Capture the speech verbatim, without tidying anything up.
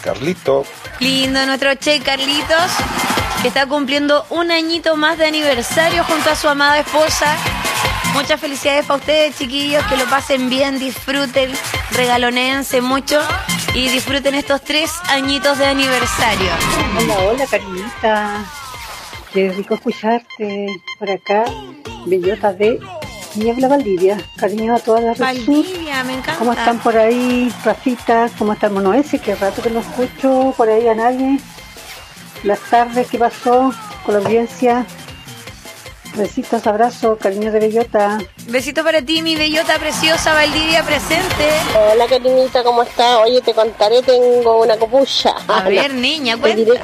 Carlito. Lindo nuestro Che Carlitos, que está cumpliendo un añito más de aniversario junto a su amada esposa. Muchas felicidades para ustedes, chiquillos, que lo pasen bien, disfruten, regalonense mucho y disfruten estos tres añitos de aniversario. Hola, hola, Carlita. Qué rico escucharte por acá. Bellota de Niebla, Valdivia. Cariño a todas las Valdivia, me encanta. ¿Cómo están por ahí, Rafita? ¿Cómo está el mono ese? Qué rato que no escucho por ahí a nadie. Las tardes, ¿qué pasó con la audiencia? Besitos, abrazos, cariño de Bellota. Besito para ti, mi bellota preciosa, Valdivia presente. Hola, cariñita, ¿cómo estás? Oye, te contaré, tengo una copucha. A ver, niña, Te diré cuéntame.